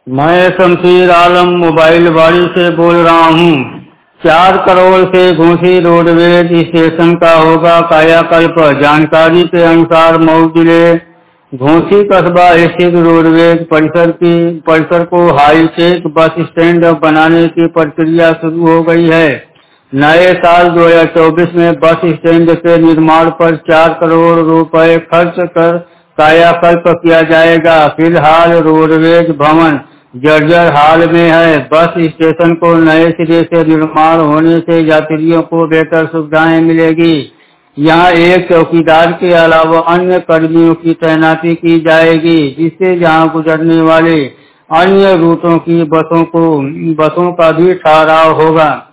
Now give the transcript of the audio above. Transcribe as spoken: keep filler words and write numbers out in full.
मैं शमशीर आलम मोबाइल बाड़ी से बोल रहा हूँ। चार करोड़ से घोसी रोडवेज स्टेशन का होगा कायाकल्प। जानकारी के अनुसार मऊ जिले घोसी कस्बा स्थित रोडवेज परिसर की परिसर को हाईटेक बस स्टैंड बनाने की प्रक्रिया शुरू हो गई है। नए साल दो हज़ार चौबीस में बस स्टैंड के निर्माण पर चार करोड़ रुपए खर्च कर कायाकल्प किया जाएगा। फिलहाल रोडवेज भवन जर्जर हाल में है। बस स्टेशन को नए सिरे से निर्माण होने से यात्रियों को बेहतर सुविधाएं मिलेगी। यहाँ एक चौकीदार के अलावा अन्य कर्मियों की तैनाती की जाएगी, जिससे यहाँ गुजरने वाले अन्य रूटों की बसों को बसों का भी ठहराव होगा।